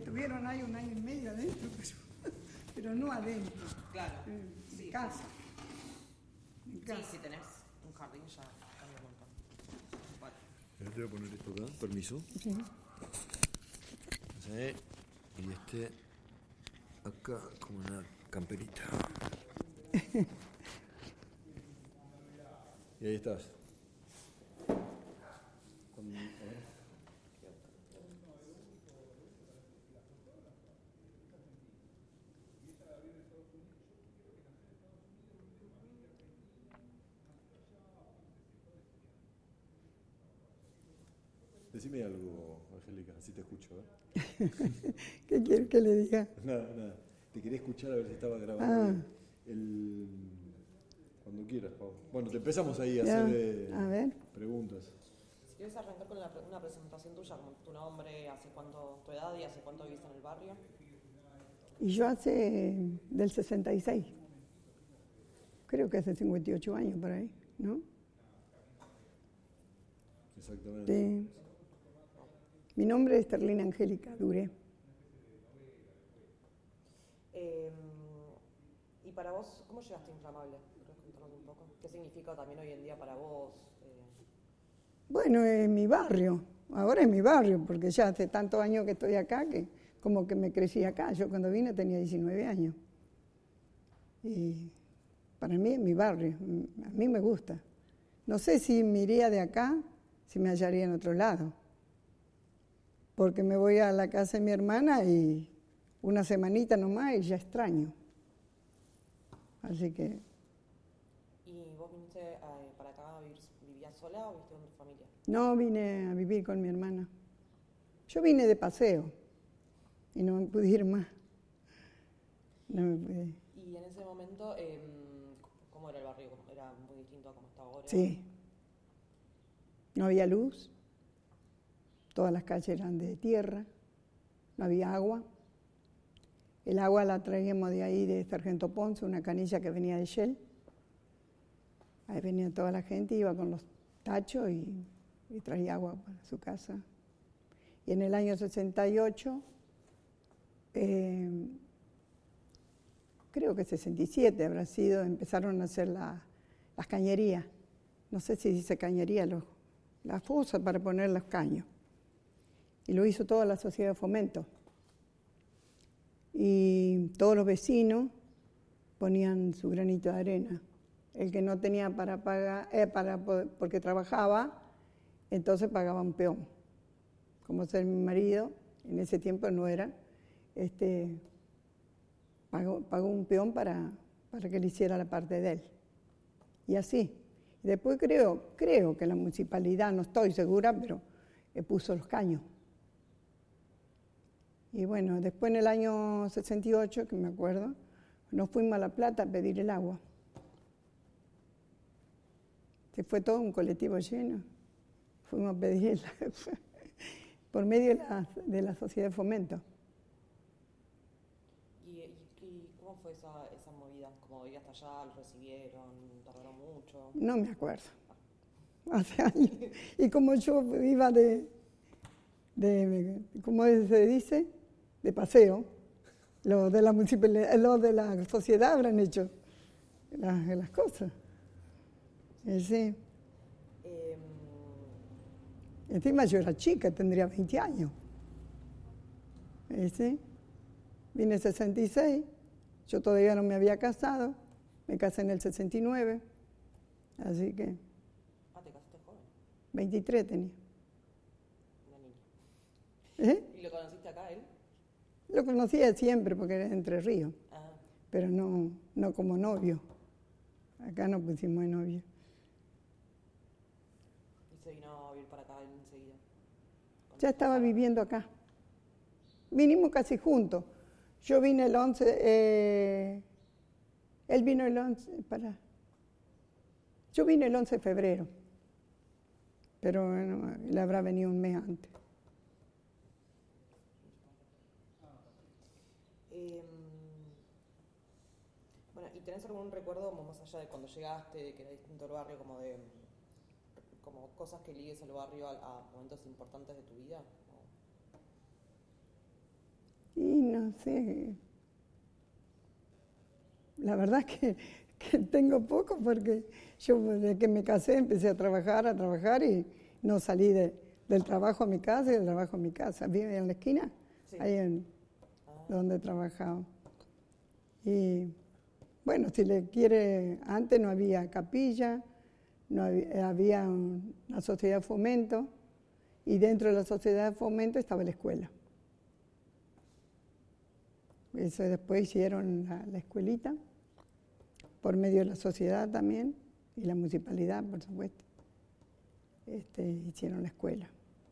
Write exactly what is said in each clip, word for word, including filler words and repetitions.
estuvieron ahí un año y medio adentro, pero, pero no adentro. Claro. En Sí. casa. En casa. Sí, si tenés un jardín ya cambia un montón. Vale. Yo te voy a poner esto acá, permiso. Sí. Sí. Y este acá como una camperita. Y ahí estás. Con- a ver. Decime algo, Angélica, así te escucho, ¿eh? ¿Qué quiere que le diga? Nada, nada. Te quería escuchar a ver si estaba grabando Ah. el, el- Cuando quieras, Pau. Bueno, te empezamos ahí a Ya, hacer eh, a ver. preguntas. Si quieres arrancar con la pre- una presentación tuya, como tu nombre, hace cuánto, tu edad y hace cuánto vivís en el barrio. Y yo hace del sesenta y seis. Creo que hace cincuenta y ocho años por ahí, ¿no? Exactamente. Sí. Mi nombre es Terlina Angélica Duré. Eh, y para vos, ¿cómo llegaste a Inflamable? ¿Puedes contarnos un poco? ¿Qué significa también hoy en día para vos? Eh, Bueno, es mi barrio. Ahora es mi barrio, porque ya hace tantos años que estoy acá que como que me crecí acá. Yo cuando vine tenía diecinueve años. Y para mí es mi barrio. A mí me gusta. No sé si me iría de acá, si me hallaría en otro lado. Porque me voy a la casa de mi hermana y una semanita nomás y ya extraño. Así que ¿Y vos viniste eh, para acá a vivir, vivías sola o viviste con tu familia? no vine a vivir con mi hermana. Yo vine de paseo y no me pude ir más. No me pude. Y en ese momento, eh, ¿cómo era el barrio? ¿Era muy distinto a cómo está ahora? Sí. No había luz. Todas las calles eran de tierra. No había agua. El agua la traíamos de ahí, de Sargento Ponce, una canilla que venía de Shell. Ahí venía toda la gente, iba con los tachos y, y traía agua para su casa. Y en el año sesenta y ocho, eh, creo que sesenta y siete habrá sido, empezaron a hacer la, las cañerías. No sé si dice cañería, los, la fosa para poner los caños. Y lo hizo toda la sociedad de fomento. Y todos los vecinos ponían su granito de arena. El que no tenía para pagar, eh, para, porque trabajaba, entonces pagaba un peón. Como ser mi marido, en ese tiempo no era, este, pagó, pagó un peón para, para que le hiciera la parte de él. Y así. Después creo, creo que la municipalidad, no estoy segura, pero eh, puso los caños. Y bueno, después en el año sesenta y ocho, que me acuerdo, nos fuimos a La Plata a pedir el agua. Se fue todo un colectivo lleno. Fuimos a pedir el agua por medio de la, de la sociedad de fomento. ¿Y, y, y cómo fue esa, esa movida? ¿Cómo ir hasta allá? ¿Lo recibieron? ¿Tardaron mucho? No me acuerdo. Hace años. Y como yo iba de, de ¿cómo se dice? De paseo, los de la municipalidad, los de la sociedad habrán hecho las, las cosas. Y sí. Eh, Encima yo era chica, tendría veinte años. Y sí. Vine en sesenta y seis, yo todavía no me había casado, me casé en el sesenta y nueve, así que ah, ¿te casaste joven? veintitrés tenía. Una niña. ¿Eh? ¿Y lo conociste acá, él? Lo conocía siempre porque era de Entre Ríos, Ah, pero no, no como novio. Acá nos pusimos de novio. y se vino a vivir para acá él enseguida. Ya estaba viviendo acá. Vinimos casi juntos. Yo vine el once, eh, él vino el once, para. Yo vine el once de febrero, pero bueno, él habrá venido un mes antes. Eh, bueno, ¿y tenés algún recuerdo como más allá de cuando llegaste, de que era distinto el barrio, como de como cosas que ligues al barrio a, a momentos importantes de tu vida? sí. La verdad es que, que tengo poco porque yo desde que me casé empecé a trabajar, a trabajar y no salí de, del trabajo a mi casa y del trabajo a mi casa. ¿Vive en la esquina? Sí. Ahí en ah. donde trabajaba. Y bueno, si le quiere, antes no había capilla, no había, había una sociedad de fomento y dentro de la sociedad de fomento estaba la escuela. Eso después hicieron la, la escuelita, por medio de la sociedad también, y la municipalidad, por supuesto. Este, hicieron la escuela.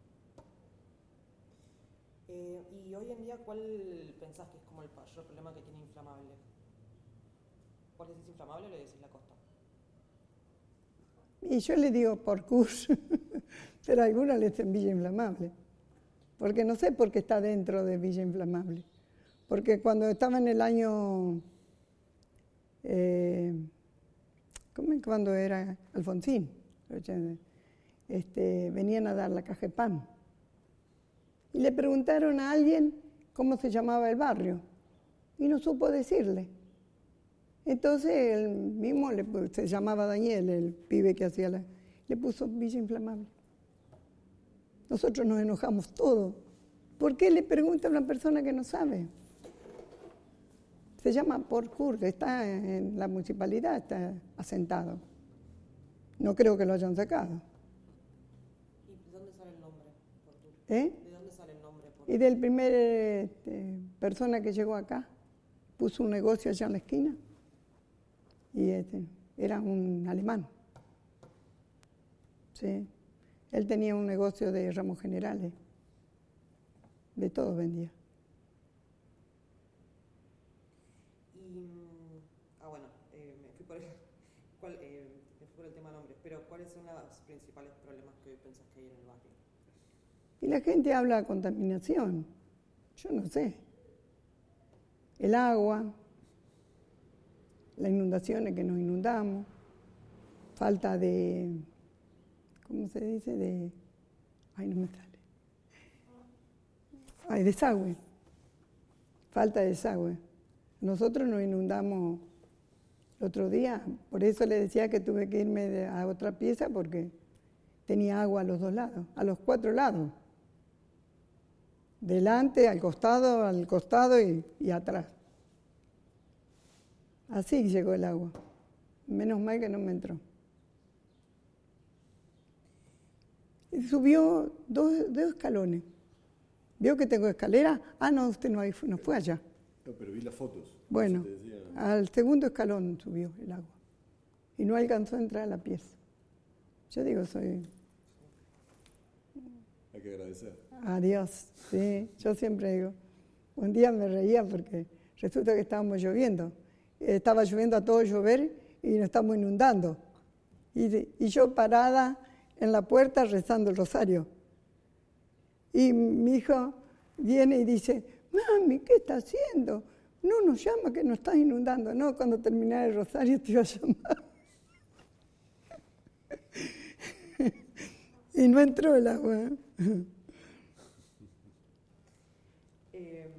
Eh, y hoy en día, ¿cuál pensás que es como el mayor problema que tiene Inflamable? ¿Cuál decís Inflamable o le decís La Costa? Y yo le digo por curso, pero a algunos le dicen Villa Inflamable, porque no sé por qué está dentro de Villa Inflamable. Porque cuando estaba en el año, eh, ¿cómo es cuando era Alfonsín? Este, venían a dar la caja de pan. Y le preguntaron a alguien cómo se llamaba el barrio. Y no supo decirle. Entonces él mismo, le, se llamaba Daniel, el pibe que hacía la... Le puso Villa Inflamable. Nosotros nos enojamos todos. ¿Por qué le pregunta a una persona que no sabe? Se llama Porcur, está en la municipalidad, está asentado. No creo que lo hayan sacado. ¿Y de dónde sale el nombre? Porcur? ¿Eh? ¿De dónde sale el nombre? Porcur? Y del primer este, persona que llegó acá, puso un negocio allá en la esquina. Y este, era un alemán. Sí. Él tenía un negocio de ramos generales. De todo vendía. Ah, bueno, eh, me, fui por el, ¿cuál, eh, me fui por el tema de nombres, pero ¿cuáles son los principales problemas que hoy pensás que hay en el barrio? Y la gente habla de contaminación. Yo no sé. El agua, las inundaciones que nos inundamos, falta de, ¿cómo se dice? De, ay, no me sale. Ay, desagüe. Falta de desagüe. Nosotros nos inundamos el otro día, por eso le decía que tuve que irme de, a otra pieza porque tenía agua a los dos lados, a los cuatro lados. Delante, al costado, al costado y, y atrás. Así llegó el agua. Menos mal que no me entró. Y subió dos, dos escalones. ¿Vio que tengo escalera? Ah, no, usted no, no fue allá. No, pero vi las fotos. Bueno, decía... al segundo escalón subió el agua y no alcanzó a entrar a la pieza. Yo digo, soy... Hay que agradecer. A Dios, sí. Yo siempre digo, un día me reía porque resulta que estábamos lloviendo. Estaba lloviendo a todo llover y nos estamos inundando. Y, y yo parada en la puerta rezando el rosario. Y mi hijo viene y dice, mami, ¿qué está haciendo? No nos llama que nos estás inundando. No, cuando terminara el rosario te iba a llamar. Y no entró el agua. Eh,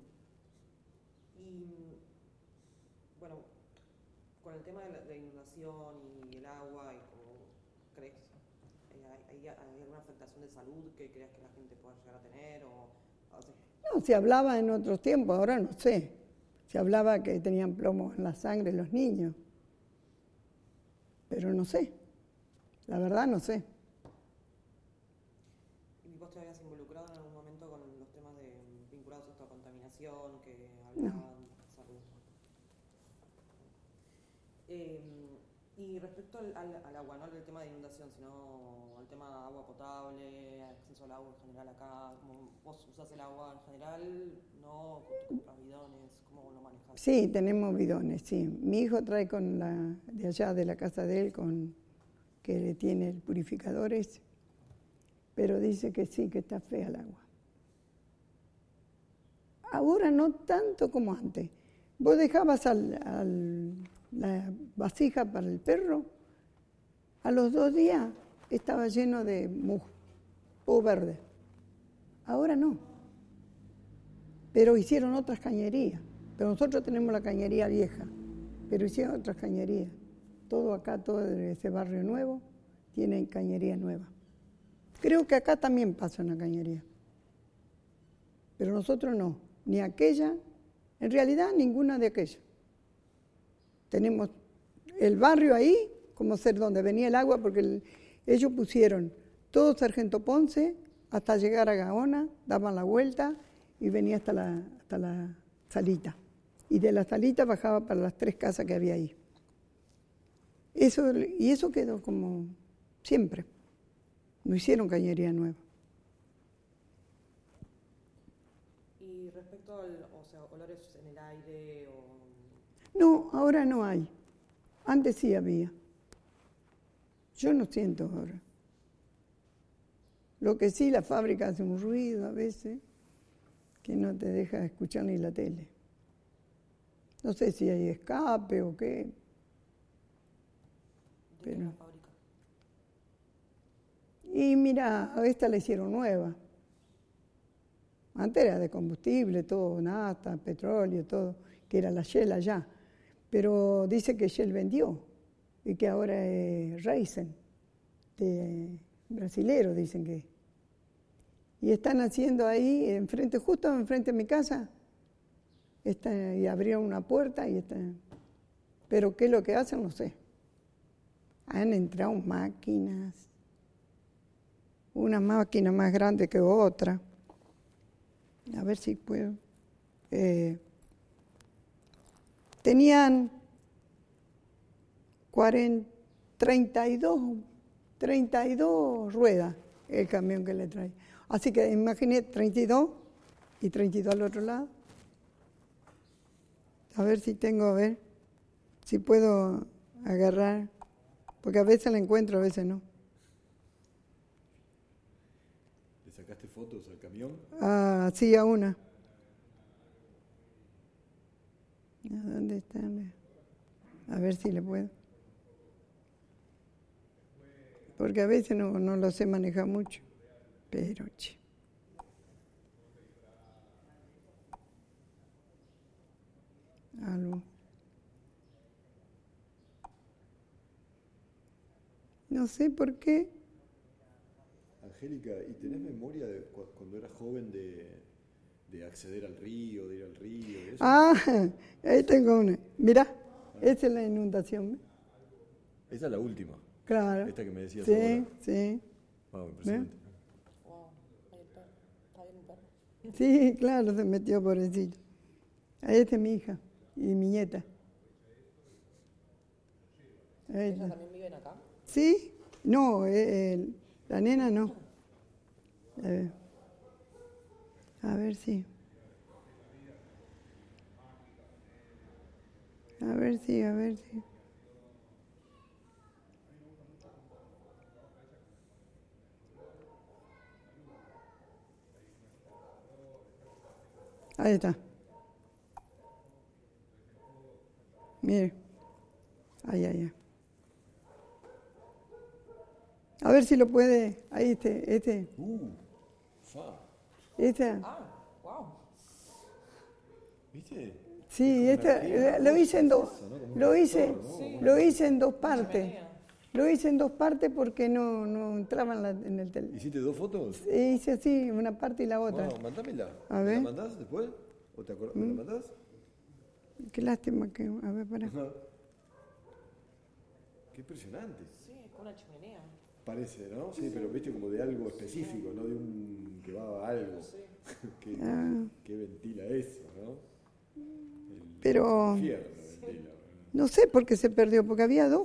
y bueno, con el tema de la, de la inundación y el agua, y como crees, eh, ¿hay, hay, ¿hay alguna afectación de salud que creas que la gente pueda llegar a tener? O, o sea, no, se hablaba en otros tiempos, ahora no sé. Se hablaba que tenían plomo en la sangre los niños. Pero no sé. La verdad no sé. ¿Y vos te habías involucrado en algún momento con los temas de, vinculados a esta contaminación que hablaban No. de salud? Eh, y respecto al, al, al agua, no al tema de inundación, sino al tema de agua potable, acceso al agua en general acá, como vos usás el agua en general, ¿no? ¿Compras bidones? ¿Cómo lo manejas? Sí, tenemos bidones, sí. Mi hijo trae con la de allá de la casa de él, con que tiene el purificador ese, pero dice que sí, que está fea el agua. Ahora no tanto como antes. Vos dejabas al, al, la vasija para el perro, a los dos días estaba lleno de musgo o verde. Ahora no. pero hicieron otras cañerías. Pero nosotros tenemos la cañería vieja, pero hicieron otras cañerías. Todo acá, todo ese barrio nuevo, tiene cañería nueva. Creo que acá también pasa una cañería, pero nosotros no, ni aquella, en realidad ninguna de aquellas. Tenemos el barrio ahí, como ser donde venía el agua, porque el, ellos pusieron todo Sargento Ponce hasta llegar a Gaona, daban la vuelta y venía hasta la, hasta la salita. Y de la salita bajaba para las tres casas que había ahí. Eso, y eso quedó como siempre. No hicieron cañería nueva. Y respecto al, o sea, olores en el aire o... No, ahora no hay. Antes sí había. Yo no siento ahora. Lo que sí, la fábrica hace un ruido a veces que no te deja escuchar ni la tele. No sé si hay escape o qué. ¿De Pero... qué es la fábrica? Y mira, a esta la hicieron nueva. Antes era de combustible, todo, nafta, petróleo, todo, que era la Shell allá. Pero dice que Shell vendió y que ahora es Raizen, de brasilero, dicen que. Y están haciendo ahí, enfrente, justo enfrente de mi casa, está, y abrieron una puerta y están. Pero qué es lo que hacen, no sé. Han entrado máquinas, una máquina más grande que otra. A ver si puedo. Eh, tenían cuarenta, treinta y dos, treinta y dos ruedas el camión que le trae. Así que imaginé treinta y dos y treinta y dos al otro lado. A ver si tengo, a ver, si puedo agarrar, porque a veces la encuentro, a veces no. ¿Le sacaste fotos al camión? Ah, sí, a una. ¿A dónde está? A ver si le puedo. Porque a veces no, no lo sé manejar mucho. Pero, che. Algo. No sé por qué. Angélica, ¿y tenés memoria de cu- cuando eras joven de, de acceder al río, de ir al río? De eso? Ah, ahí tengo una. Mirá, esa es la inundación. Esa es la última. Claro. Esta que me decías Sí, ahora. sí. Wow, impresionante. Wow, ahí está, está bien un perro. Sí, claro, se metió pobrecito. Ahí está mi hija y mi nieta. Ahí ¿Ellas está. también viven acá? ¿Sí? No, eh, eh, la nena no. A ver. A ver si. A ver si, a ver si. Ahí está. Mire. Ahí, ahí, ahí. A ver si lo puede. Ahí este, este, Uh, fa. este. Ah, wow. ¿Viste? Sí, este, lo hice en dos. Lo hice, lo hice en dos partes. Lo hice en dos partes porque no, no entraba en, la, en el teléfono. ¿Hiciste dos fotos? Hice así, una parte y la otra. Wow, mándamela. A ¿Me ver. la mandás después? ¿O te acordás? ¿Me la mandás? Qué lástima que. A ver, para. Ajá. Qué impresionante. Sí, es como una chimenea. Parece, ¿no? Sí, pero viste como de algo específico, no de un que va a algo. Sí. que, Ah. que ventila eso, ¿no? El Pero infierno ventila. no sé por qué se perdió, porque había dos.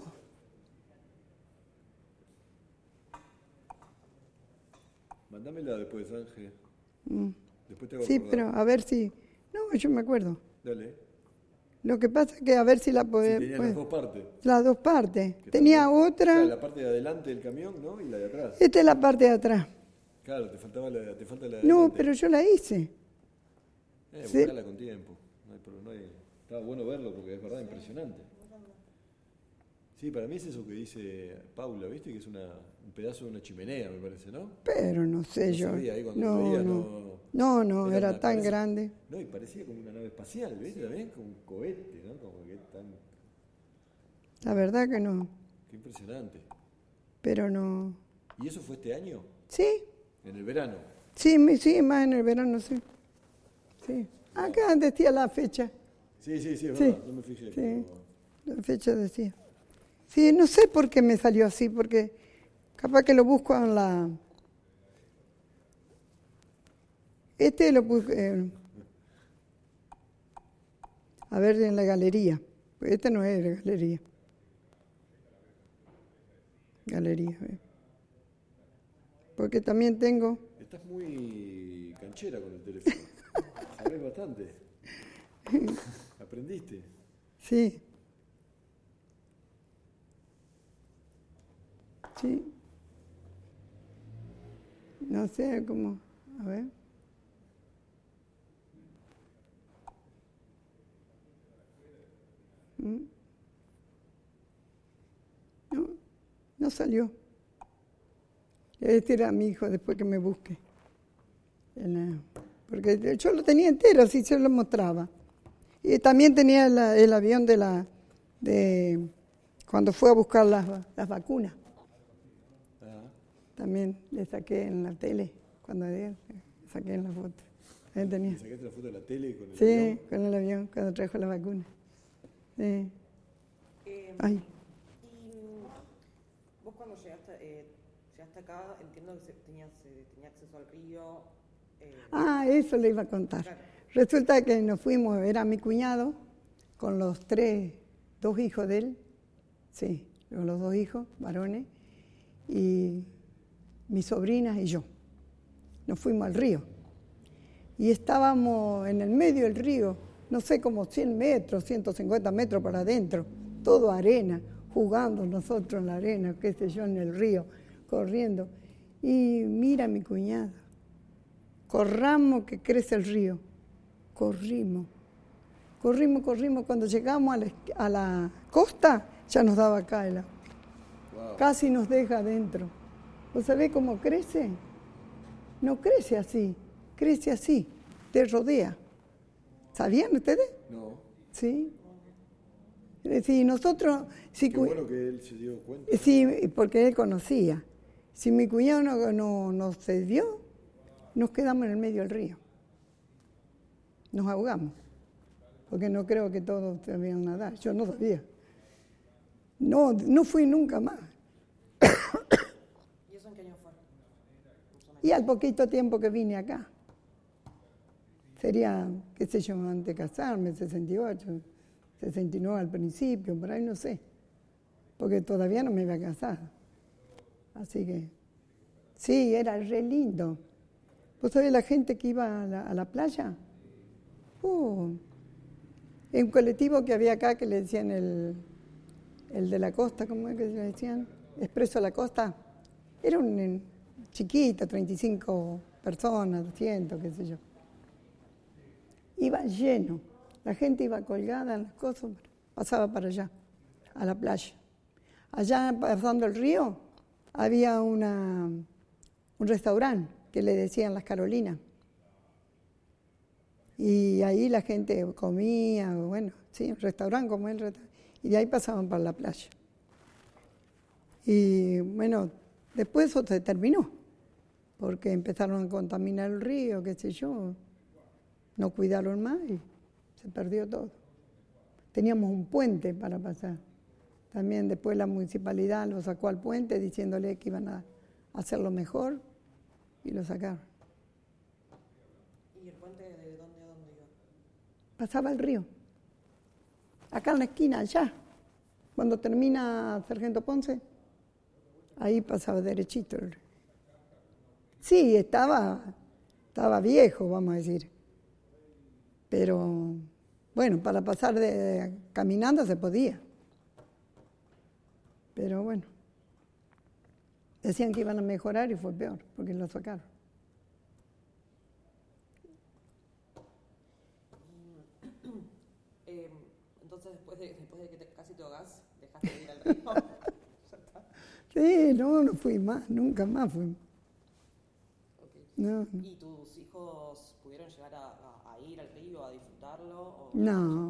Mándamela después, Ángel. Mm. Después te hago Sí, acordar. pero a ver si. No, yo me acuerdo. Dale. Lo que pasa es que a ver si la Sí, podemos. tenías las dos partes. Las dos partes. Que Tenía también- otra. Claro, la parte de adelante del camión, ¿no? Y la de atrás. Esta es la parte de atrás. Claro, te faltaba la, te falta la de No, adelante. pero yo la hice. Eh, sí. buscala con tiempo. No hay, pro- no hay- Estaba bueno verlo porque es verdad impresionante. Sí, para mí es eso que dice Paula, ¿viste? Que es una, un pedazo de una chimenea, me parece, ¿no? Pero no sé No yo. sabía, ahí cuando No, lo veía, no. no- No, no, Era era una- tan parece- grande. No, y parecía como una nave espacial, ¿viste? También como un cohete, ¿no? Como que es tan... La verdad que no. Qué impresionante. Pero no. ¿Y eso fue este año? Sí, En el verano. sí, me- sí, más en el verano, sí. Sí. Acá decía la fecha. Sí, sí, sí, es Sí, verdad, no me fijé. sí. pero- La fecha decía. Sí, no sé por qué me salió así, porque capaz que lo busco en la... Este lo busco... eh, a ver, en la galería. Pues este no es la galería. Galería, ¿eh? Porque también tengo... Estás muy canchera con el teléfono. Sabés bastante. ¿Aprendiste? Sí. Sí. No sé cómo... A ver. Mm. No, no salió. Este era mi hijo después que me busque. En la- porque yo lo tenía entero, así se lo mostraba. Y también tenía la- el avión de la de cuando fue a buscar las, las vacunas. Ah, También le saqué en la tele, cuando le saqué en la foto. Ahí tenía. ¿le sacaste la foto de la tele con el Sí, avión? con el avión, cuando trajo la vacuna. Sí. Eh, Ay. Y vos cuando llegaste, eh, llegaste acá, entiendo que se, tenías, eh, tenía acceso al río. eh, Ah, eso le iba a contar. Claro. Resulta que nos fuimos, era mi cuñado, con los tres, dos hijos de él, sí, con los dos hijos, varones, y mis sobrinas y yo. Nos fuimos al río. Y estábamos en el medio del río, no sé, como cien metros, ciento cincuenta metros para adentro, todo arena, jugando nosotros en la arena, qué sé yo, en el río, corriendo. Y mira mi cuñado, corramos que crece el río. Corrimos, corrimos, corrimos. Cuando llegamos a la, a la costa, ya nos daba acá el agua. Wow. Casi nos deja adentro. ¿Vos sabés cómo crece? No crece así, crece así, te rodea. ¿Sabían ustedes? No. Sí. Es decir, nosotros... Si Qué cu- bueno que él se dio cuenta. Sí, porque él conocía. Si mi cuñado no, no, no se dio, nos quedamos en el medio del río. Nos ahogamos. Porque no creo que todos sabían nadar. Yo no sabía. No, no fui nunca más. ¿Y eso en qué año fue? Y al poquito tiempo que vine acá. Sería, qué sé yo, antes de casarme, sesenta y ocho, sesenta y nueve al principio, por ahí no sé. Porque todavía no me había casado. Así que, sí, era re lindo. ¿Vos sabés la gente que iba a la, a la playa? Uh, en un colectivo que había acá que le decían el, el de la costa, ¿cómo es que le decían? Expreso a la costa. Era un en, chiquito, treinta y cinco personas, doscientos, qué sé yo. Iba lleno. La gente iba colgada en las cosas, pasaba para allá, a la playa. Allá, pasando el río, había una, un restaurante que le decían Las Carolinas. Y ahí la gente comía, bueno, sí, un restaurante como el restaurante. Y de ahí pasaban para la playa. Y bueno, después eso se terminó, porque empezaron a contaminar el río, qué sé yo. No cuidaron más y se perdió todo. Teníamos un puente para pasar. También después la municipalidad lo sacó al puente diciéndole que iban a hacerlo mejor y lo sacaron. ¿Y el puente de dónde a dónde iba? Pasaba el río. Acá en la esquina, allá. Cuando termina Sargento Ponce, ahí pasaba derechito el río. Sí, estaba, estaba viejo, vamos a decir. Pero, bueno, para pasar de, caminando se podía. Pero bueno, decían que iban a mejorar y fue peor, porque lo sacaron. Eh, Entonces, después de, después de que te, casi te ahogás, dejaste de ir al río. Ya está. Sí, no, no fui más, nunca más fui. Okay. No, no. ¿Y tus hijos pudieron llegar a, a, a ir al río, a disfrutarlo? O No.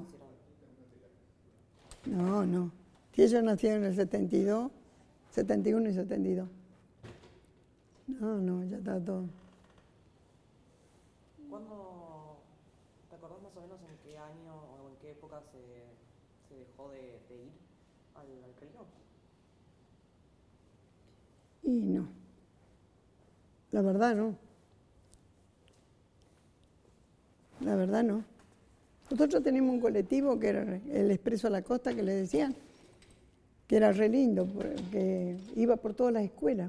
ya No, no. Si ellos nacieron en el setenta y dos, setenta y uno y setenta y dos. No, no, ya está todo. ¿Cuándo, te acordás más o menos en qué año o en qué época se, se dejó de, de ir al, al río? Y no. La verdad no. La verdad no. Nosotros teníamos un colectivo que era el Expreso a la Costa, que le decían, que era re lindo, porque iba por todas las escuelas.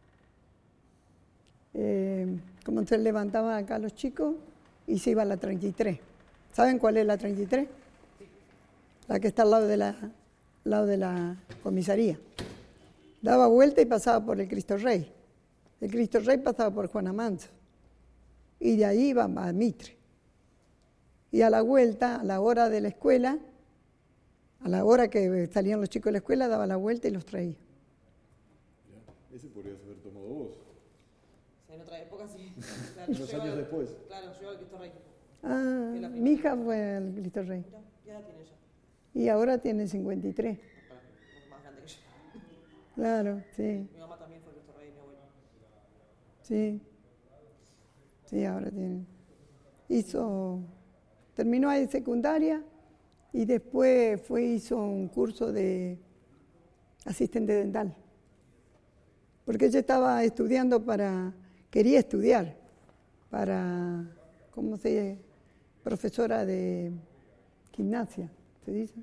Eh, como se levantaban acá los chicos y se iba a la treinta y tres. ¿Saben cuál es la treinta y tres? La que está al lado de la, al lado de la comisaría. Daba vuelta y pasaba por el Cristo Rey. El Cristo Rey pasaba por Juan Amanso. Y de ahí iba a Mitre. Y a la vuelta, a la hora de la escuela, a la hora que salían los chicos de la escuela, daba la vuelta y los traía. Ya, ese podrías haber tomado vos. O sea, en otra época sí. Claro, Unos yo años iba- después. Claro, yo iba al Cristo Rey. Ah, Es la mi primera. hija fue al Cristo Rey. Mira, ¿qué edad tiene ella? Y ahora tiene cincuenta y tres. Para, es más grande que yo. Claro, sí, Mi mamá también fue al Cristo Rey, mi abuela. sí. Sí, ahora tiene. Hizo, terminó ahí secundaria y después fue, hizo un curso de asistente dental. Porque ella estaba estudiando para, quería estudiar para, ¿cómo se dice? Profesora de gimnasia, ¿se dice?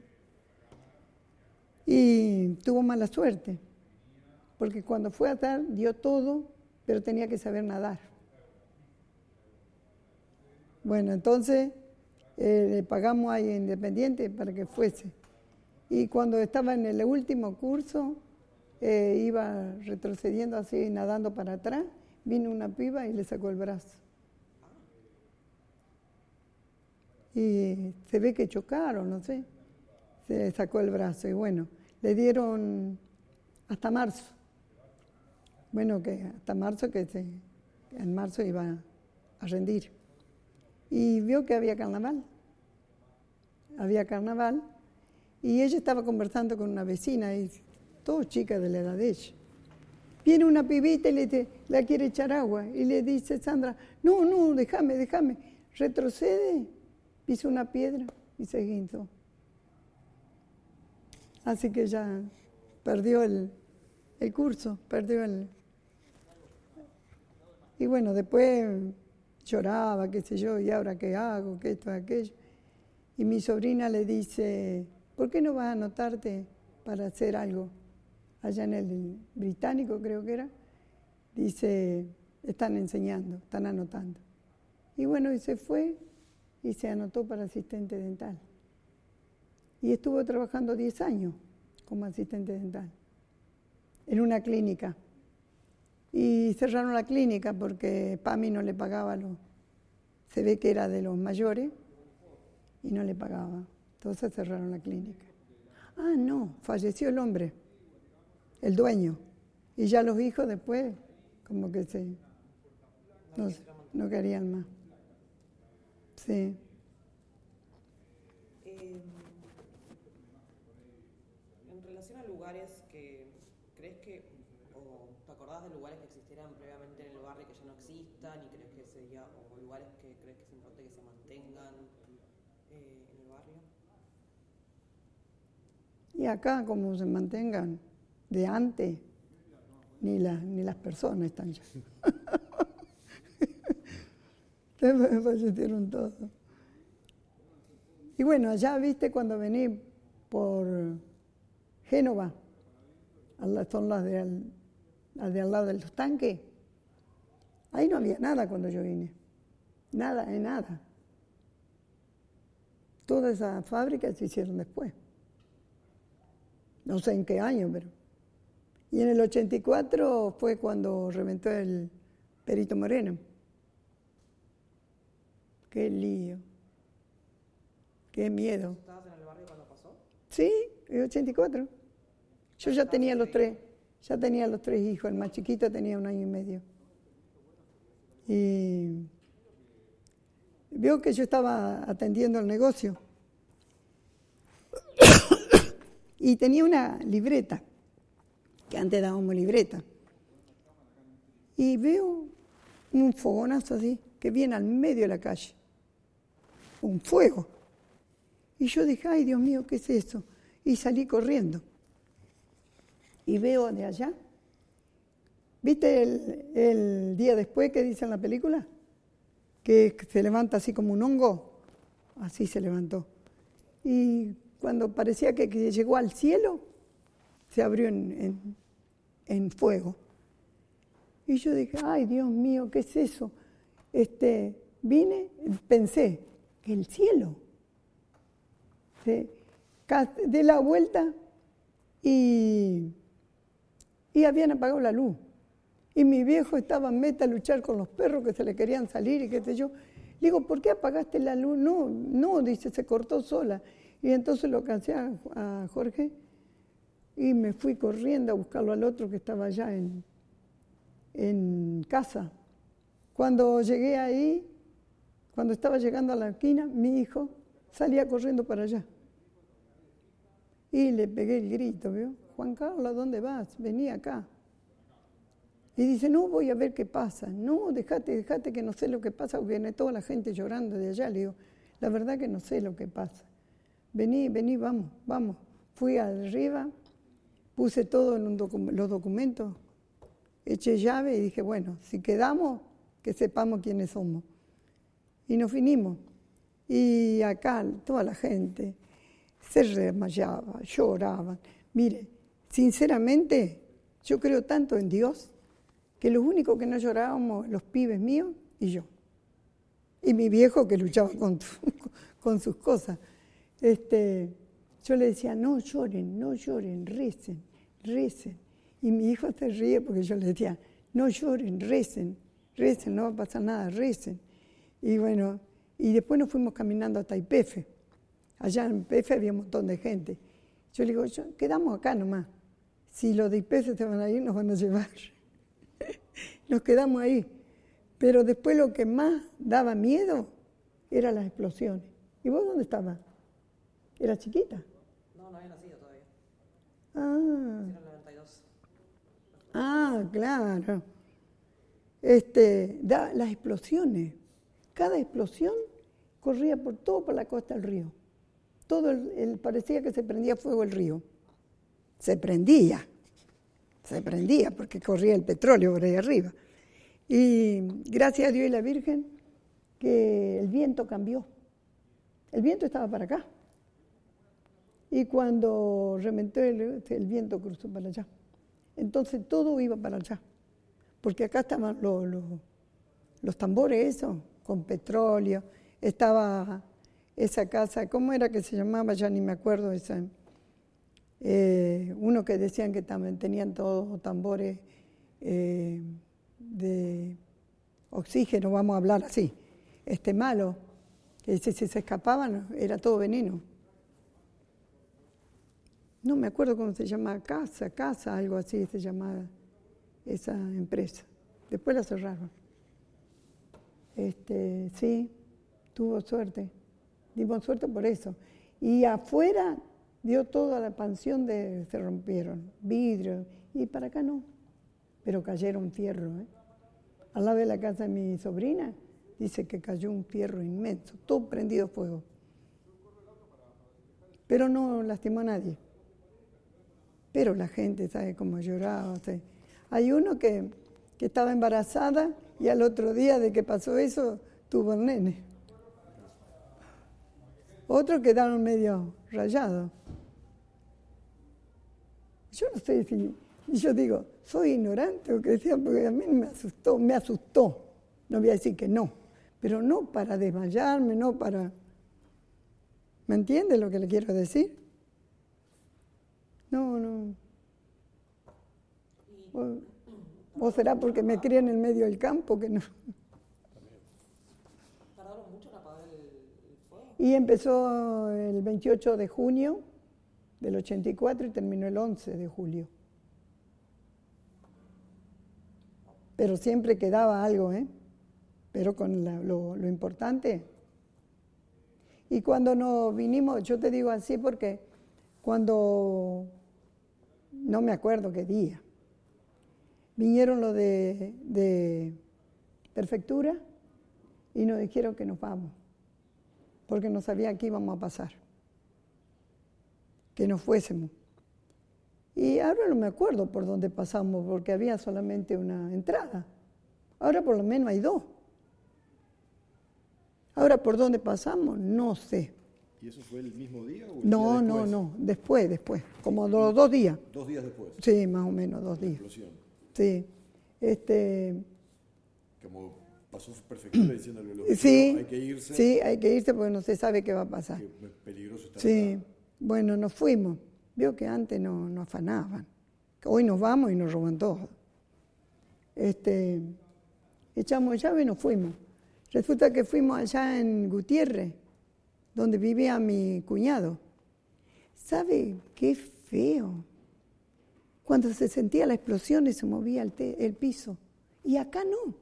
Y tuvo mala suerte, porque cuando fue a dar, dio todo, pero tenía que saber nadar. Bueno, entonces eh, le pagamos ahí a Independiente para que fuese. Y cuando estaba en el último curso, eh, iba retrocediendo así, nadando para atrás, vino una piba y le sacó el brazo. Y se ve que chocaron, no sé, se le sacó el brazo. Y bueno, le dieron hasta marzo. Bueno, que hasta marzo, que se, en marzo iba a rendir. Y vio que había carnaval. Había carnaval. Y ella estaba conversando con una vecina, y todo chica de la edad de ella. Viene una pibita y le dice, la quiere echar agua. Y le dice Sandra, no, no, déjame, déjame. Retrocede, pisa una piedra y se guinzó. Así que ya perdió el, el curso, perdió el... Y bueno, después lloraba, qué sé yo, y ahora qué hago, qué esto, aquello. Y mi sobrina le dice, ¿por qué no vas a anotarte para hacer algo? Allá en el británico creo que era. Dice, están enseñando, están anotando. Y bueno, y se fue y se anotó para asistente dental. Y estuvo trabajando diez años como asistente dental en una clínica. Y cerraron la clínica porque PAMI no le pagaba, lo, se ve que era de los mayores y no le pagaba. Entonces cerraron la clínica. Ah, no, falleció el hombre, el dueño. Y ya los hijos después como que se no, no querían más. Sí. Eh, en relación a lugares que crees que, o te acordás de lugares que existieran previamente en el barrio que ya no existan y crees que sería, o lugares que crees que es importante que se mantengan eh, en el barrio. Y acá como se mantengan de antes, ni, la, ni las personas están ya. Se fallecieron todos. Y bueno, allá viste cuando vení por Génova, son las de, al, las de al lado de los tanques, ahí no había nada cuando yo vine, nada, de nada. Todas esas fábricas se hicieron después. No sé en qué año, pero... Y en el ochenta y cuatro fue cuando reventó el Perito Moreno. Qué lío. Qué miedo. ¿Estabas en el barrio cuando pasó? Sí, es ochenta y cuatro. Yo ya tenía los tres, ya tenía los tres hijos, el más chiquito tenía un año y medio. Y veo que yo estaba atendiendo el negocio y tenía una libreta, que antes dábamos libreta, y veo un fogonazo así, que viene al medio de la calle, un fuego. Y yo dije, ay Dios mío, ¿qué es eso? Y salí corriendo. Y veo de allá, ¿viste el, el día después que dice en la película? Que se levanta así como un hongo, así se levantó. Y cuando parecía que, que llegó al cielo, se abrió en, en, en fuego. Y yo dije, ay Dios mío, ¿qué es eso? Este, vine, pensé, el cielo. ¿Sí? Di la vuelta y, y habían apagado la luz. Y mi viejo estaba en meta a luchar con los perros que se le querían salir y qué sé yo. Le digo, ¿por qué apagaste la luz? No, no, dice, se cortó sola. Y entonces lo cansé a, a Jorge y me fui corriendo a buscarlo al otro que estaba allá en, en casa. Cuando llegué ahí, cuando estaba llegando a la esquina, mi hijo salía corriendo para allá. Y le pegué el grito, ¿vio? Juan Carlos, ¿dónde vas? Vení acá. Y dice, no, voy a ver qué pasa. No, dejate, dejate que no sé lo que pasa, porque viene toda la gente llorando de allá. Le digo, la verdad que no sé lo que pasa. Vení, vení, vamos, vamos. Fui arriba, puse todo en un docu- los documentos, eché llave y dije, bueno, si quedamos, que sepamos quiénes somos. Y nos vinimos. Y acá toda la gente se desmayaba, lloraban. Mire, sinceramente, yo creo tanto en Dios que los únicos que no llorábamos, los pibes míos y yo. Y mi viejo que luchaba con, con sus cosas. Este, yo le decía, no lloren, no lloren, recen, recen. Y mi hijo se ríe porque yo le decía, no lloren, recen, recen, no va a pasar nada, recen. Y bueno, y después nos fuimos caminando hasta Ipf. Allá en Ipf había un montón de gente. Yo le digo, yo, quedamos acá nomás. Si los de Ipf se van a ir, nos van a llevar. Nos quedamos ahí. Pero después lo que más daba miedo eran las explosiones. ¿Y vos dónde estabas? ¿Era chiquita? No, no había nacido todavía. Ah. Era el noventa y dos. Ah, claro. Este, da, las explosiones. Cada explosión corría por todo por la costa del río. Todo el, el, parecía que se prendía fuego el río. Se prendía. Se prendía porque corría el petróleo por ahí arriba. Y gracias a Dios y la Virgen que el viento cambió. El viento estaba para acá. Y cuando reventó el, el viento cruzó para allá. Entonces todo iba para allá. Porque acá estaban los, los, los tambores esos, con petróleo. Estaba esa casa, ¿cómo era que se llamaba? Ya ni me acuerdo. Esa, eh, uno que decían que también tenían todos tambores eh, de oxígeno, vamos a hablar así. Este malo, que si, si se escapaban era todo veneno. No me acuerdo cómo se llamaba, Casa, Casa, algo así se llamaba esa empresa. Después la cerraron. Este, sí, tuvo suerte. Dimos suerte por eso. Y afuera dio toda la pansión de, se rompieron, vidrio, y para acá no. Pero cayeron fierro, ¿eh? Al lado de la casa de mi sobrina, dice que cayó un fierro inmenso, todo prendido fuego. Pero no lastimó a nadie. Pero la gente sabe cómo lloraba. O sea, hay uno que, que estaba embarazada y al otro día de que pasó eso, tuvo el nene. Otros quedaron medio rayados. Yo no sé si, yo digo, soy ignorante o qué decía, porque a mí me asustó, me asustó. No voy a decir que no, pero no para desmayarme, no para... ¿Me entiende lo que le quiero decir? No, no. O, o será porque me crié en el medio del campo que no. ¿Tardaron mucho en apagar el, el fuego? Y empezó el veintiocho de junio del ochenta y cuatro y terminó el once de julio. Pero siempre quedaba algo, ¿eh? Pero con la, lo, lo importante. Y cuando nos vinimos, yo te digo así porque cuando, no me acuerdo qué día, vinieron los de, de prefectura y nos dijeron que nos vamos, porque no sabían qué íbamos a pasar, que nos fuésemos. Y ahora no me acuerdo por dónde pasamos, porque había solamente una entrada. Ahora por lo menos hay dos. Ahora por dónde pasamos, no sé. ¿Y eso fue el mismo día o el No, día no, después? no, después, después, como dos, dos días. Dos días después. Sí, más o menos dos La días. explosión. Sí, este, Como pasó prefectura diciéndole a los sí, vecinos, hay que irse. sí, hay que irse porque no se sabe qué va a pasar. Que es peligroso estar Sí, acá. bueno, nos fuimos. Vio que antes no, no afanaban. Hoy nos vamos y nos roban todo. Este, echamos llave y nos fuimos. Resulta que fuimos allá en Gutiérrez, donde vivía mi cuñado. ¿Sabe qué feo? Cuando se sentía la explosión y se movía el, te- el piso. Y acá no.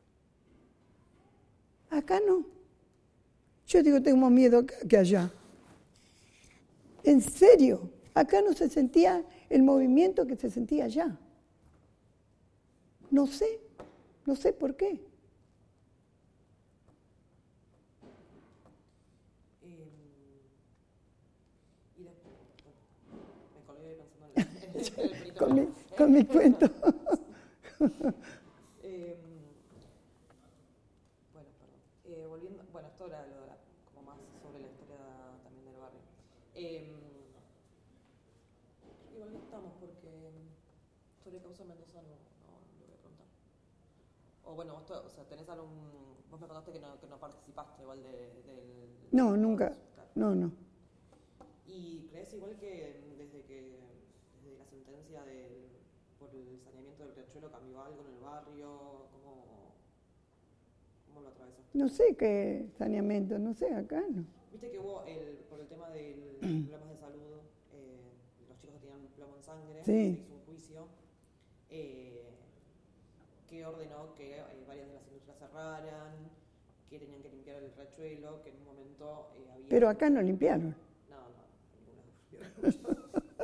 Acá no. Yo digo, tengo miedo acá que allá. En serio, acá no se sentía el movimiento que se sentía allá. No sé, no sé por qué. Eh, y después, me colgué pensando en, la, en el, en el Con mi, perito. con mi cuento. Eh, bueno, perdón. Eh, volviendo, bueno, esto era lo de la- como más sobre la historia también del barrio. Eh, igual no estamos porque sobre causa Mendoza no, no, no lo voy a preguntar. O bueno, vos, to- o sea, tenés algún, vos me contaste que no, que no participaste igual de, del... No, nunca. Claro. No, no. ¿Y crees igual que desde que desde la sentencia del, por el saneamiento del riachuelo cambió algo en el barrio? ¿Cómo, cómo lo atravesaste? No sé qué saneamiento, no sé, acá no. Viste que hubo, el, por el tema de los problemas de salud, eh, los chicos que tenían plomo en sangre, Sí. se hizo un juicio eh, que ordenó que eh, varias de las industrias cerraran, que tenían que limpiar el riachuelo, que en un momento eh, había... Pero acá no limpiaron. No, no, ninguna.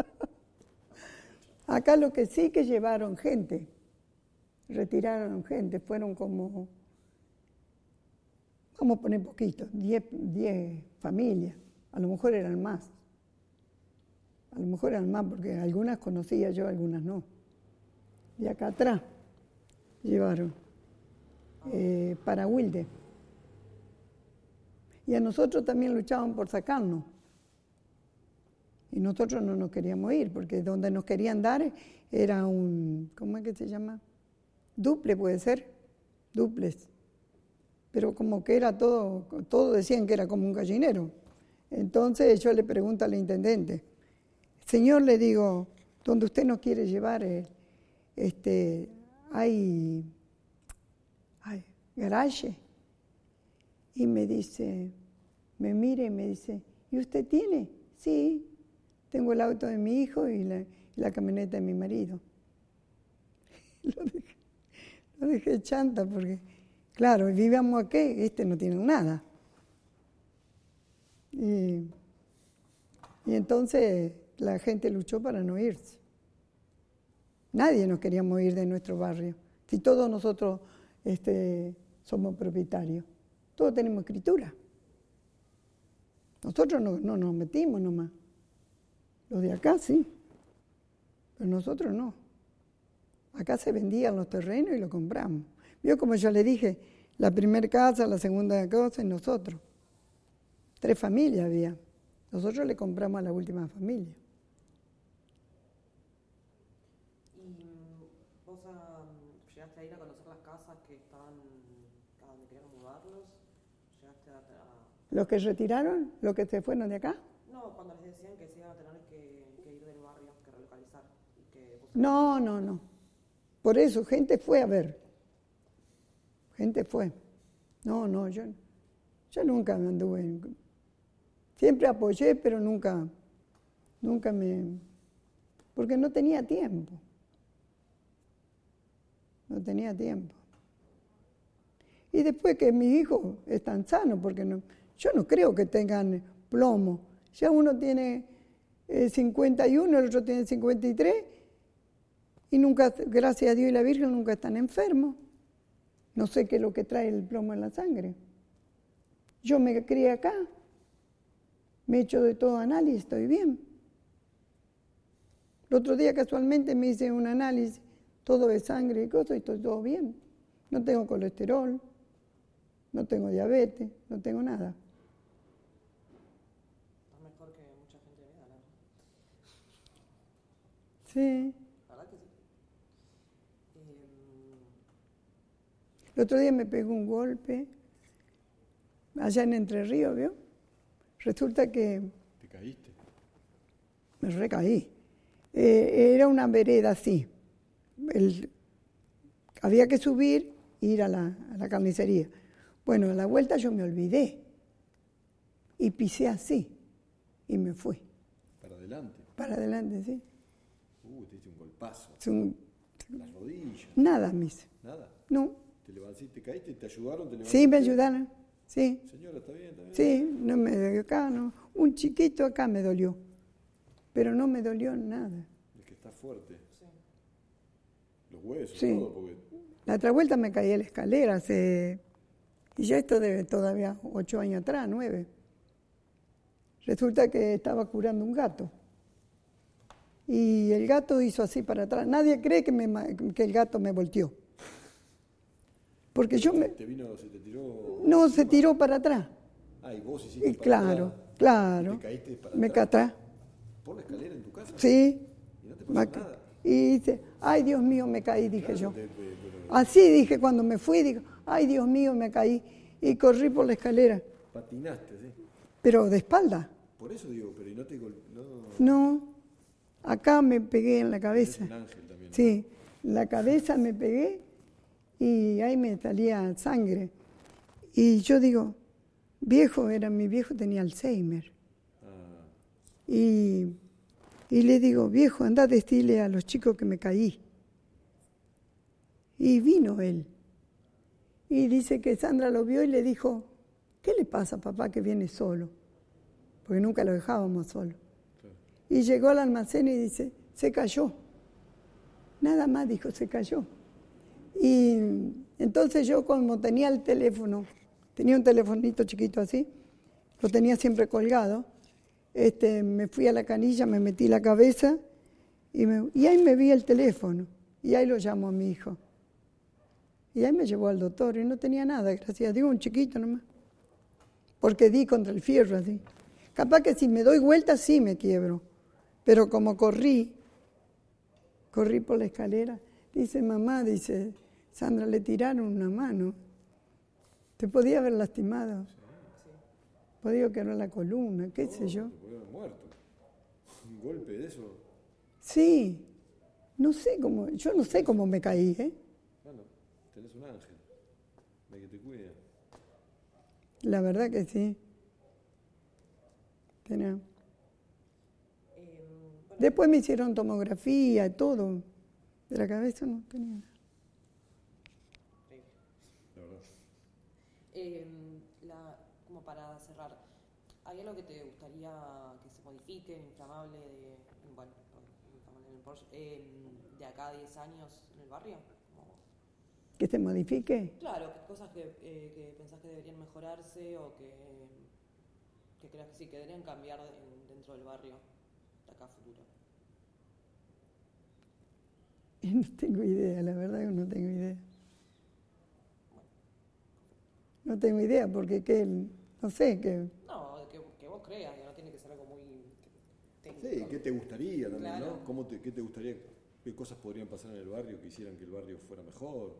Acá lo que sí que llevaron gente, retiraron gente, fueron como, vamos a poner poquito, diez, diez familias, a lo mejor eran más, a lo mejor eran más porque algunas conocía yo, algunas no. Y acá atrás llevaron eh, para Wilde. Y a nosotros también luchaban por sacarnos. Y nosotros no nos queríamos ir, porque donde nos querían dar era un, ¿cómo es que se llama? Duple puede ser, duples. Pero como que era todo, todos decían que era como un gallinero. Entonces yo le pregunto al intendente, señor, le digo, donde usted nos quiere llevar, eh, este, hay, hay garaje. Y me dice, me mira y me dice, ¿y usted tiene? Sí. Tengo el auto de mi hijo y la, y la camioneta de mi marido. Lo dejé, lo dejé chanta porque, claro, vivíamos aquí, este no tiene nada. Y, y entonces la gente luchó para no irse. Nadie nos queríamos ir de nuestro barrio. Si todos nosotros este, somos propietarios, todos tenemos escritura. Nosotros no, no nos metimos nomás. Los de acá sí, pero nosotros no. Acá se vendían los terrenos y lo compramos. Vio como yo le dije, la primera casa, la segunda cosa y nosotros. Tres familias había. Nosotros le compramos a la última familia. ¿Y vos um, llegaste a ir a conocer las casas que estaban, a donde querían mudarlos? ¿Llegaste a, a...? ¿Los que retiraron? ¿Los que se fueron de acá? No, cuando les decían que se iban a tener que, que ir del barrio, que relocalizar. Y que vos- No, no, no. Por eso, gente fue a ver. Gente fue. No, no, yo, yo nunca me anduve. en- Siempre apoyé, pero nunca, nunca me... porque no tenía tiempo. No tenía tiempo. Y después que mis hijos están sanos, porque no, yo no creo que tengan plomo. Ya uno tiene eh, cincuenta y uno, el otro tiene cincuenta y tres, y nunca, gracias a Dios y la Virgen, nunca están enfermos. No sé qué es lo que trae el plomo en la sangre. Yo me crié acá, me he hecho de todo análisis, estoy bien. El otro día casualmente me hice un análisis, todo de sangre y cosas, y estoy todo bien. No tengo colesterol, no tengo diabetes, no tengo nada. Es mejor que mucha gente vea, la verdad. Sí. ¿La verdad que sí? Eh, El otro día me pegó un golpe, allá en Entre Ríos, ¿vio? Resulta que ¿Te caíste? me recaí. Eh, era una vereda así. El, había que subir e ir a la, a la carnicería. Bueno, a la vuelta yo me olvidé y pisé así y me fui. ¿Para adelante? Para adelante, sí. Uh, te diste un golpazo. Es un- Las rodillas. nada me hice. Nada. No. ¿Te levantaste, te caíste, te ayudaron? ¿Te Sí, me levantaste? ayudaron. Sí, Señora, ¿está bien? ¿Está bien? sí, no me dolió acá, no. Un chiquito acá me dolió, pero no me dolió nada. Es que está fuerte. sí. Los huesos, Sí. todo, porque La otra vuelta me caí a la escalera hace, y ya esto debe todavía ocho años atrás, nueve. Resulta que estaba curando un gato. Y el gato hizo así para atrás. Nadie cree que, me ma- que el gato me volteó. Porque yo te, me... te vino, se te tiró. No, se encima. tiró para atrás. Ah, y vos hiciste Y para claro, atrás. claro. ¿Y te caíste para Me atrás? catrá. ¿Por la escalera en tu casa? Sí. ¿Y no te pasó Ma- nada? Y dice, ay Dios mío, me caí, dije Claro, yo. te- te- pero Así dije cuando me fui, digo, ay Dios mío, me caí. Y corrí por la escalera, patinaste, ¿sí? pero de espalda. Por eso digo, pero ¿y no te gol- no, No, acá me pegué en la es cabeza. un ángel también, ¿no? Sí, la cabeza me pegué y ahí me salía sangre. Y yo digo, viejo, era mi viejo, tenía Alzheimer. Ah, Y, y le digo, viejo, anda a decirle a los chicos que me caí. Y vino él. Y dice que Sandra lo vio y le dijo, ¿qué le pasa, papá, que viene solo? Porque nunca lo dejábamos solo. claro. Y llegó al almacén y dice, se cayó. Nada más dijo, se cayó. Y entonces yo, como tenía el teléfono, tenía un telefonito chiquito así, lo tenía siempre colgado, este, me fui a la canilla, me metí la cabeza y, me- y ahí me vi el teléfono. Y ahí lo llamo a mi hijo. Y ahí me llevó al doctor y no tenía nada, gracias a Dios, un chiquito nomás. Porque di contra el fierro así. Capaz que si me doy vuelta sí me quiebro. Pero como corrí, corrí por la escalera, dice mamá, dice, Sandra, le tiraron una mano. Te podía haber lastimado. Podía quebrar la columna, qué sé yo. Te podía haber muerto. Un golpe de eso. Sí, no sé cómo, yo no sé cómo me caí, ¿eh? Bueno, tenés un ángel. De que te cuida. La verdad que sí. Tenía- Eh, bueno, Después me hicieron tomografía y todo. De la cabeza no tenía nada. increíble. La verdad. Eh, la, como para cerrar, ¿hay algo que te gustaría que se modifique, inflamable, de, bueno, inflamable en el Porsche, eh, de acá a diez años en el barrio? Como- Que se modifique. claro, que cosas que, eh, que pensás que deberían mejorarse o que, que creas que sí, que deberían cambiar de- dentro del barrio de acá a futuro. No tengo idea, la verdad que no tengo idea. No tengo idea porque que, no sé, que No, que, que vos creas, que no tiene que ser algo muy técnico. Sí, ¿qué te gustaría también, Claro. no? ¿Cómo te, ¿Qué te gustaría, qué cosas podrían pasar en el barrio que hicieran que el barrio fuera mejor?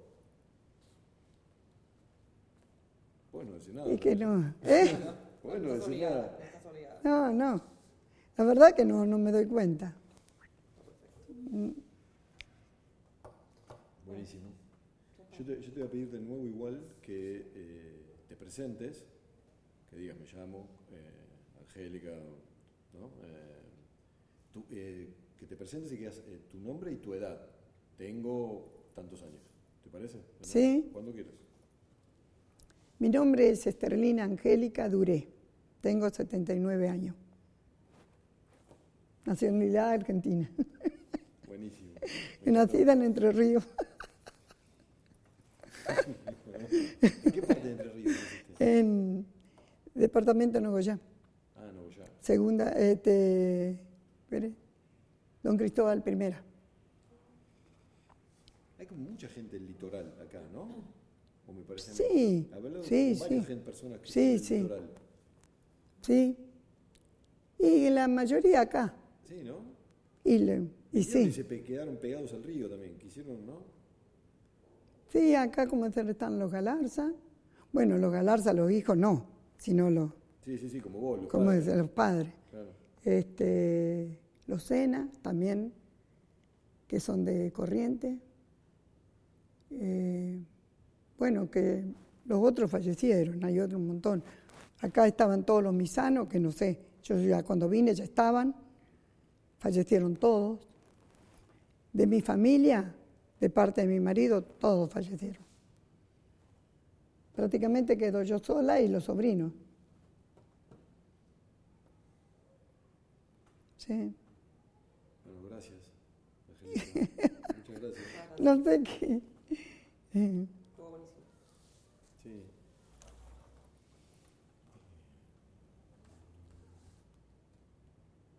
Bueno, decir nada. es que pero- no. ¿Eh? Bueno, No estás decir obligada, nada. no estás obligada. No, no. La verdad que no, no me doy cuenta. Buenísimo. Yo te, yo te voy a pedir de nuevo igual que eh, te presentes, que digas me llamo, eh, Angélica, ¿no? Eh, tu, eh, que te presentes y que digas eh, tu nombre y tu edad. Tengo tantos años. ¿Te parece? ¿No? Sí. Cuando quieras. Mi nombre es Esterlina Angélica Duré. Tengo setenta y nueve años. Nacionalidad argentina. Buenísimo. Nacida en Entre Ríos. ¿En qué parte de Entre Ríos naciste? En departamento de Nogoyá. Ah, no, ya. Segunda, este, espere, Don Cristóbal Primera. Hay como mucha gente del litoral acá, ¿no? ¿O me parece? Sí, Hablado sí, con varias sí. gente- personas que Sí, son del sí. litoral. Sí. Y la mayoría acá. Sí, ¿no? Y, le- y Y sí. se pe- quedaron pegados al río también. Quisieron, ¿no? Sí, acá como están los Galarza. Bueno, los Galarza, los hijos no, sino los, Sí, sí, sí, como vos. Los como padres. dicen, los padres. Claro. Este, los Sena también, que son de Corrientes. Eh, bueno, que los otros fallecieron, hay otro un montón. Acá estaban todos los misanos, que no sé, yo ya cuando vine ya estaban, fallecieron todos. De mi familia, de parte de mi marido, todos fallecieron. Prácticamente quedo yo sola y los sobrinos. Sí. Bueno, gracias. Angelita. Muchas gracias. No sé qué. Estuvo buenísimo. Sí.